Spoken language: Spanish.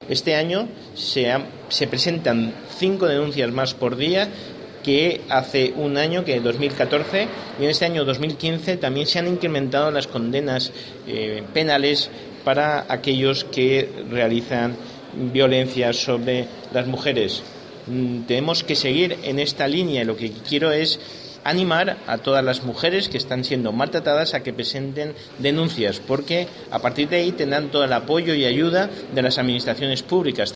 Este año se presentan 5 denuncias más por día que hace un año, que en 2014, y en este año 2015 también se han incrementado las condenas penales para aquellos que realizan violencia sobre las mujeres. Tenemos que seguir en esta línea. Lo que quiero es animar a todas las mujeres que están siendo maltratadas a que presenten denuncias, porque a partir de ahí tendrán todo el apoyo y ayuda de las administraciones públicas.